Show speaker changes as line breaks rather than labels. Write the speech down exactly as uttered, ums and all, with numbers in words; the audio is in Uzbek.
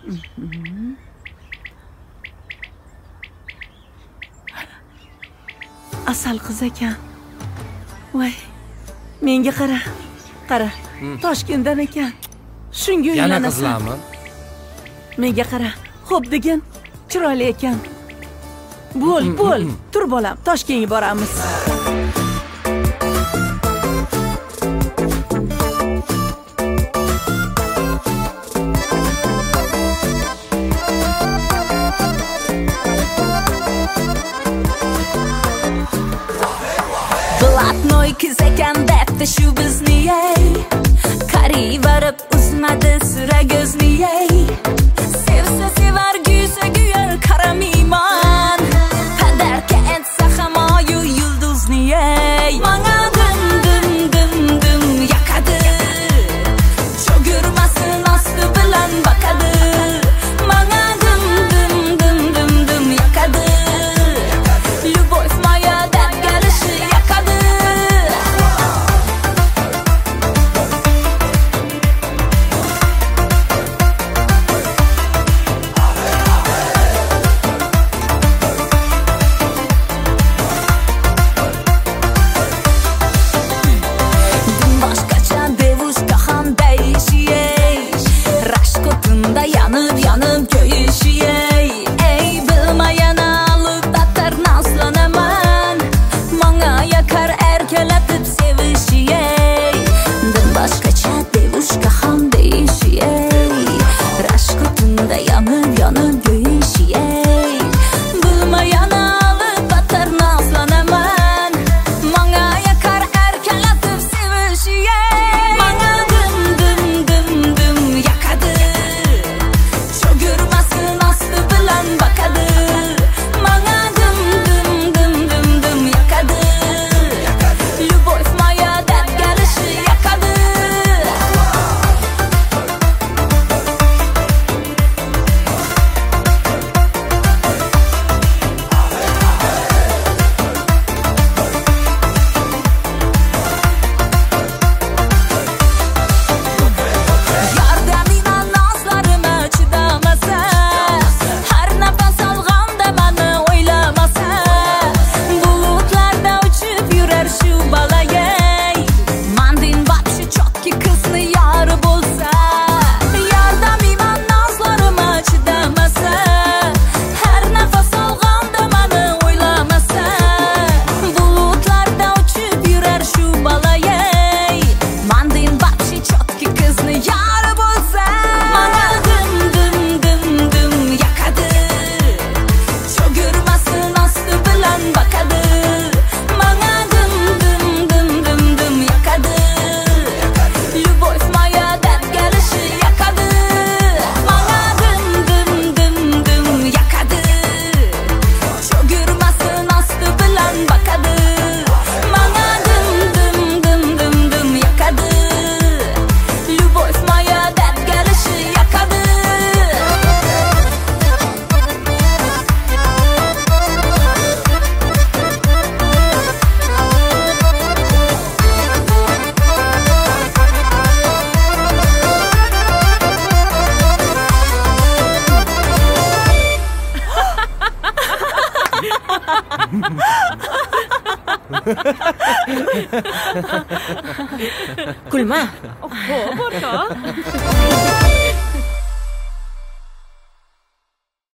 Asal qiz ekan. Voy, menga qara. Qara. Toshkentdan ekan. Shunga uylanasan.
Yana qizlarmi?
Menga qara. Xo'p degan, chiroyli ekan. Bo'l, bo'l. Tur bolam, Toshkentga boramiz.
Blatnoy qiz ekan debdi shu bizni ey. Qari varib uzmadi sira ko'zni ey. Sevsa sevar, guysa guyar, qaramayman. Padarka etsa hamoyu yulduzni ey. Manga dim dim dim dim yaqadi. Cho'girmasin osti bilan baqadi. Manga dim dim dim dim dim yaqadi. Любовь моя deb gelishi yaqadi. Yanıp yanıp göğüşüyey. Ey bilmayan alıp atar nazlanaman. Manga yakar erkeletip sevişiyey. Bir başkaça devuşka ham değişiyey. Raşk otunda yanıp yanıp göğüşüyey. Bilmayan alıp atar nazlanaman. Manga yakar erkeletip sevişiyey. Manga dım dım dım dım yakadı. Cho'girmasin osti bilan baqadi. Manga dim dim dim dim dim yaqadi. Любовь моя deb gelishi yaqadi. Yordamina nazlarıma chidamasa. Har nafas olganda meni o'ylamasa. Bulutlarda uchib yurar shu balayey. Mandin vapshi chotki qizni yori bo'lsa. Yordamina nazlarıma chidamasa. Har nafas olganda meni o'ylamasa. Bulutlarda uchib yurar shu balayey. Mandin vapshi chotki qizni yori bo'lsa. Manga dim dim dim dim yaqadi. Cho'girmasin osti bilan baqadi. Manga dim dim dim dim dim yaqadi. Любовь моя deb gelishi yaqadi. Manga dim dim dim dim yaqadi. Cho'girmasin osti bilan baqadi. Manga dim dim dim dim dim yaqadi. Любовь моя deb gelishi yaqadi.
Kulma.
Xo'p, o'rtoq.